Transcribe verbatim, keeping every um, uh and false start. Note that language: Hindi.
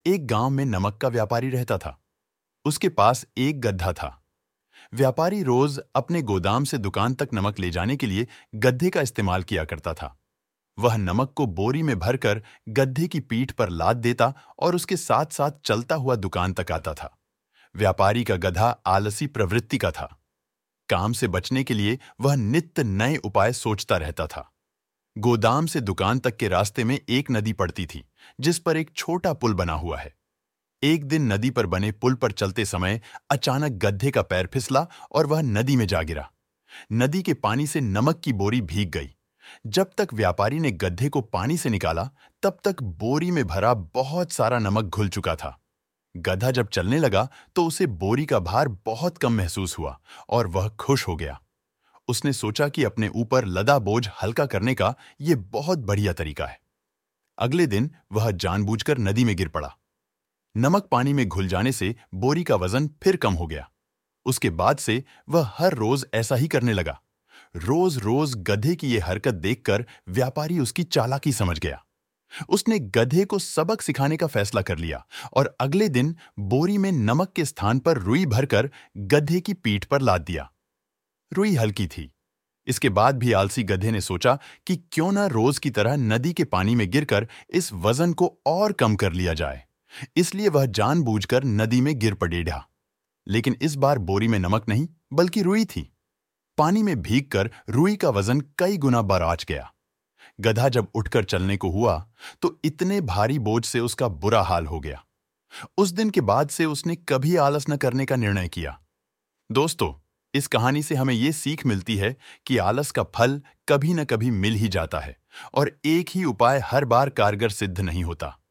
एक गांव में नमक का व्यापारी रहता था। उसके पास एक गड्ढा था। व्यापारी रोज अपने गोदाम से दुकान तक नमक ले जाने के लिए गड्ढे का इस्तेमाल किया करता था। वह नमक को बोरी में भरकर गड्ढे की पीठ पर लाद देता और उसके साथ साथ चलता हुआ दुकान तक आता था। व्यापारी का गधा आलसी प्रवृत्ति का था। काम से बचने के लिए वह नित्य नए उपाय सोचता रहता था। गोदाम से दुकान तक के रास्ते में एक नदी पड़ती थी, जिस पर एक छोटा पुल बना हुआ है। एक दिन नदी पर बने पुल पर चलते समय अचानक गधे का पैर फिसला और वह नदी में जा गिरा। नदी के पानी से नमक की बोरी भीग गई। जब तक व्यापारी ने गधे को पानी से निकाला, तब तक बोरी में भरा बहुत सारा नमक घुल चुका था। गधा जब चलने लगा तो उसे बोरी का भार बहुत कम महसूस हुआ और वह खुश हो गया। उसने सोचा कि अपने ऊपर लदा बोझ हल्का करने का यह बहुत बढ़िया तरीका है। अगले दिन वह जानबूझकर नदी में गिर पड़ा। नमक पानी में घुल जाने से बोरी का वजन फिर कम हो गया। उसके बाद से वह हर रोज ऐसा ही करने लगा। रोज रोज गधे की यह हरकत देखकर व्यापारी उसकी चालाकी समझ गया। उसने गधे को सबक सिखाने का फैसला कर लिया और अगले दिन बोरी में नमक के स्थान पर रुई भरकर गधे की पीठ पर लाद दिया। रुई हल्की थी। इसके बाद भी आलसी गधे ने सोचा कि क्यों न रोज की तरह नदी के पानी में गिरकर इस वजन को और कम कर लिया जाए। इसलिए वह जानबूझकर नदी में गिर पड़ेगा। लेकिन इस बार बोरी में नमक नहीं, बल्कि रुई थी। पानी में भीगकर रुई का वजन कई गुना बढ़ गया। गधा जब उठकर चलने को हुआ तो इतने भारी बोझ से उसका बुरा हाल हो गया। उस दिन के बाद से उसने कभी आलस न करने का निर्णय किया। दोस्तों, इस कहानी से हमें यह सीख मिलती है कि आलस का फल कभी न कभी मिल ही जाता है और एक ही उपाय हर बार कारगर सिद्ध नहीं होता।